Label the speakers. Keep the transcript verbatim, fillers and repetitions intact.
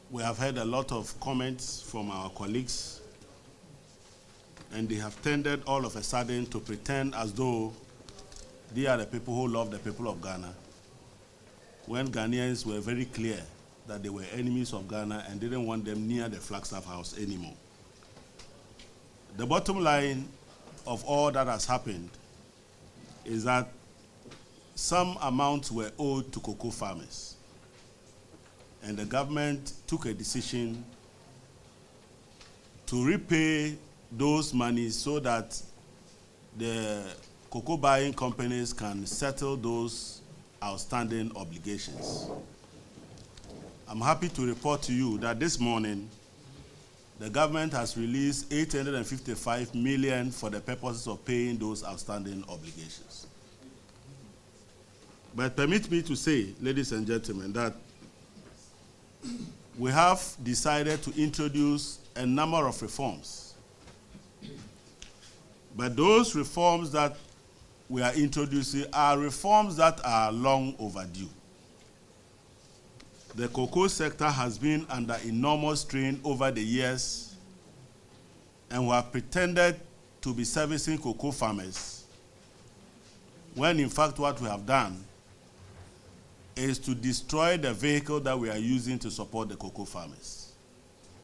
Speaker 1: We have heard a lot of comments from our colleagues, and they have tended all of a sudden to pretend as though they are the people who love the people of Ghana, when Ghanaians were very clear that they were enemies of Ghana and didn't want them near the Flagstaff House anymore. The bottom line of all that has happened is that some amounts were owed to cocoa farmers, and the government took a decision to repay those monies so that the cocoa buying companies can settle those outstanding obligations. I'm happy to report to you that this morning, the government has released eight hundred fifty-five million dollars for the purposes of paying those outstanding obligations. But permit me to say, ladies and gentlemen, that we have decided to introduce a number of reforms. But those reforms that we are introducing are reforms that are long overdue. The cocoa sector has been under enormous strain over the years, and we have pretended to be servicing cocoa farmers, when in fact what we have done is to destroy the vehicle that we are using to support the cocoa farmers.